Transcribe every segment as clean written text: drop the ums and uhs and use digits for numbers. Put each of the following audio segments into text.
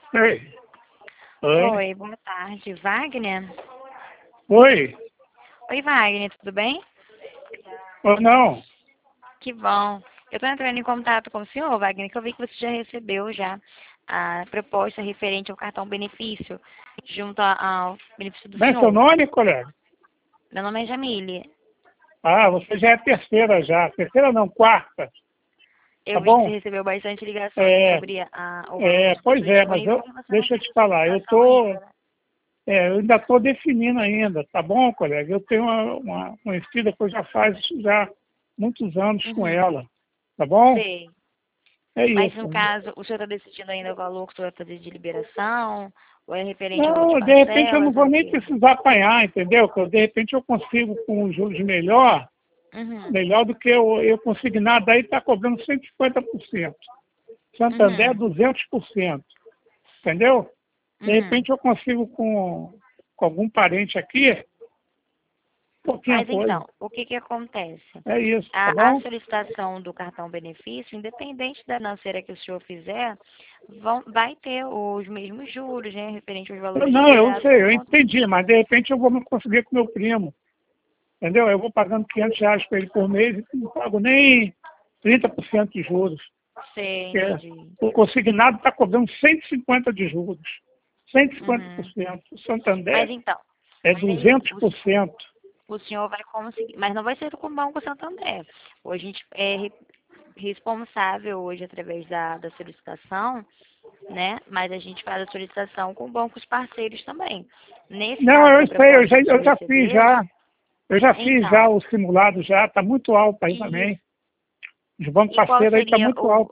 Ei, oi, Oi, boa tarde, Wagner. oi, Oi, Wagner, tudo bem? ou não? Que bom. Eu estou entrando em contato com o senhor, Wagner, que eu vi que você já recebeu já a proposta referente ao cartão benefício, junto ao benefício do Bem, seu senhor. nome, colega? Meu nome é Jamile. Ah, você já é terceira já. Terceira não, quarta, tá Eu vi que você bom? recebeu bastante ligações É, sobre o valor pois é, mas disponível e você não deixa eu fez te falar, solicitação ainda, né? eu ainda estou definindo ainda, tá bom, colega? Eu tenho uma conhecida que eu já faz já muitos anos com Uhum, ela, tá bom? sei. É Mas isso. no caso, o senhor está decidindo ainda o valor que o senhor vai fazer de liberação? Ou é referente ao valor de Não, de repente eu não parcelas? É vou o nem quê? precisar apanhar, entendeu? Que de repente eu consigo com os juros melhor. Uhum, Melhor do que eu consignado aí está cobrando 150%. Santander, uhum, 200%. Entendeu? De uhum. repente eu consigo com algum parente aqui, pouquinha Mas coisa. então, o que que acontece? É isso, tá A bom? solicitação do cartão benefício, independente da financeira que o senhor fizer, vai ter os mesmos juros, né, referente aos valores Não, eu liberados sei, por eu conta. entendi, mas de repente eu vou me conseguir com meu primo. Entendeu? Eu vou pagando R$ 500 para ele por mês e não pago nem 30% de juros. Sei, Porque entendi. o consignado está cobrando 150 de juros. Uhum. 150%. O Mas Santander então, é aí 200%. o senhor vai conseguir, mas não vai ser com o Banco Santander. Hoje a gente é responsável hoje através da solicitação, né? Mas a gente faz a solicitação com bancos parceiros também. Nesse Não, caso eu da sei, proposta que o eu senhor já fiz recebeu, já. Eu já fiz já então, o simulado já, está muito alto aí isso. também. Os bancos E qual parceiros aí está seria muito alto.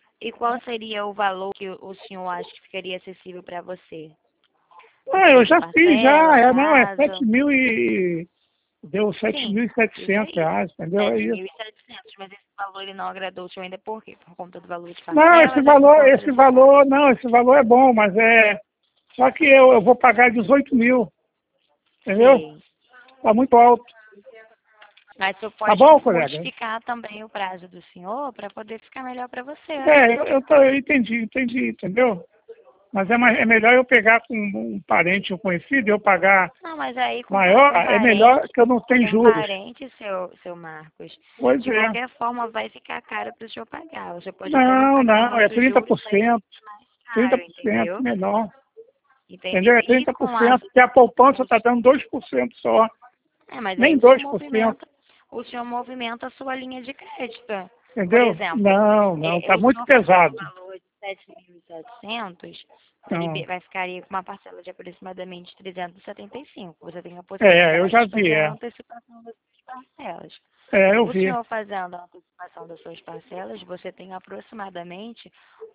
o valor que o senhor acha que ficaria acessível para você? Ah, eu 50 já fiz já, parcelas, não, é prazo? 7 mil e... Deu sete Sim, mil e isso setecentos aí. reais, entendeu? É sete isso. mil e setecentos, mas esse valor ele não agradou o senhor ainda por quê? Por conta do valor de Não, parcelas ou é por conta esse desse prazo? valor, não, esse valor é bom, mas é... Só que eu vou pagar 18 mil, entendeu? Sei. Está muito alto. Mas o senhor Tá pode bom, colega? modificar também o prazo do senhor para poder ficar melhor para você. Eu entendi, entendeu? Mas é melhor eu pegar com um parente, um conhecido, eu pagar Não, mas aí maior, é melhor que eu não tenha com juros. parente, seu Marcos, Pois de é. qualquer forma vai ficar caro para o senhor pagar. Você pode até não pagar Não, é muitos juros, mas vai 30%, ser mais trinta caro, por cento entendeu? menor. Entendeu? Entendeu? É E trinta por com cento porque a poupança os- está dando 2% só, mas aí nem 2%. o senhor movimenta a sua linha de crédito. Por Entendeu? exemplo, Não, está o muito senhor fazendo o pesado. valor de 7.700, Não. vai ficaria com uma parcela de aproximadamente 375. Você tem a Eu possibilidade já de vi, fazer a antecipação das suas parcelas. eu O vi. senhor fazendo a antecipação das suas parcelas, você tem aproximadamente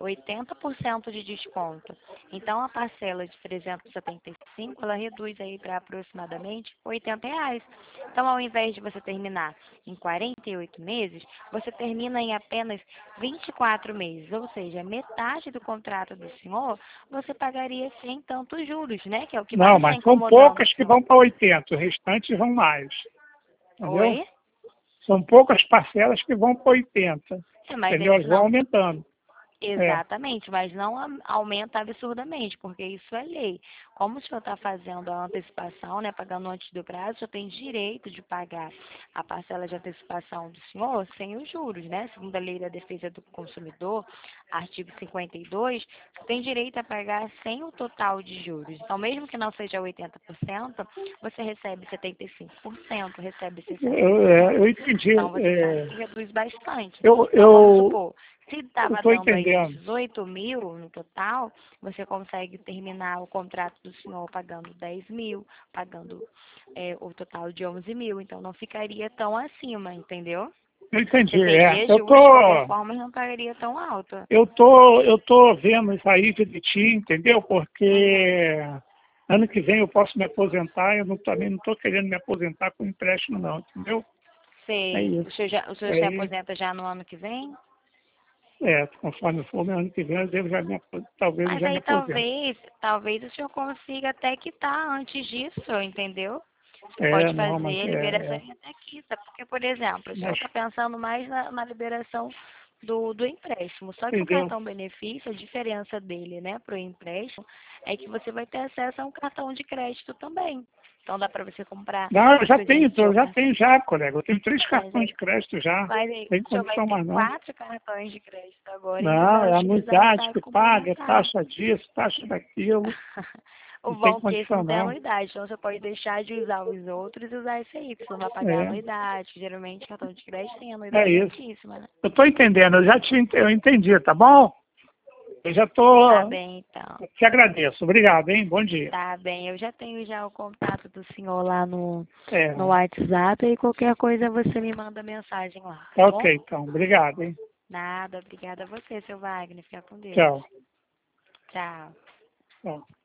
80% de desconto. Então, a parcela de 375, ela reduz aí para aproximadamente R$ 80. Então, ao invés de você terminar em 48 meses, você termina em apenas 24 meses. Ou seja, metade do contrato do senhor, você pagaria sem tantos juros, né? Que é o que Não, mais está mas são incomodando o poucas que senhor. vão para 80, os restantes vão mais. Entendeu? Oi? São poucas parcelas que vão para 80. Mas Entendeu? Elas vão não. aumentando. É. Exatamente, mas não aumenta absurdamente, porque isso é lei. Como o senhor está fazendo a antecipação, né, pagando antes do prazo, o senhor tem direito de pagar a parcela de antecipação do senhor sem os juros, né? Segundo a Lei da Defesa do Consumidor, artigo 52, você tem direito a pagar sem o total de juros. Então, mesmo que não seja 80%, você recebe 75%, recebe 60%. Eu entendi. Então, você sabe que reduz bastante. Eu Então, vamos supor, se estava estou dando aí entendendo. 18 mil no total, você consegue terminar o contrato do senhor pagando 10 mil, pagando o total de 11 mil. Então, não ficaria tão acima, entendeu? Eu entendi. Você teria Eu juros de qualquer tô, forma, mas não pagaria tão alto. eu tô vendo isso aí direitinho, entendeu? Uhum. Porque ano que vem eu posso me aposentar. Também não estou querendo me aposentar com empréstimo, não, entendeu? É Sei. isso. O senhor se Aí, aposenta já no ano que vem? conforme for, ano que vem eu devo já talvez eu Mas já me aí aposente. talvez o senhor consiga até quitar antes disso, entendeu? Você pode Não, mas fazer a liberação em até quita, porque, por exemplo, o senhor mas está pensando mais na liberação do empréstimo. Só que o Entendeu? cartão benefício, a diferença dele, né, para o empréstimo, é que você vai ter acesso a um cartão de crédito também. Então dá para você comprar, Não, eu já por tenho, exemplo, seu colega. Eu tenho 3 mas cartões aí de crédito já. Tem já vai condição ter mais não. 4 cartões de crédito agora e ainda Não, vai é utilizar a anuidade chave que paga, é complementar. taxa disso, taxa daquilo. O Não tem bom é que esse condição não tem não. anuidade, então você pode deixar de usar os outros e usar esse aí, porque você não vai pagar É, anuidade. Geralmente cartão de crédito tem é anuidade isso. altíssima, né? Eu estou entendendo, eu entendi, tá bom? Eu já estou. Tá bem, então. Te agradeço. Obrigado, hein? Bom dia. Tá bem, eu já tenho já o contato do senhor lá É, no WhatsApp e qualquer coisa você me manda mensagem lá, tá tá bom? ok, então. Obrigado, hein? Nada, obrigada a você, seu Wagner. Fica com Deus. Tchau. Tchau. Tchau.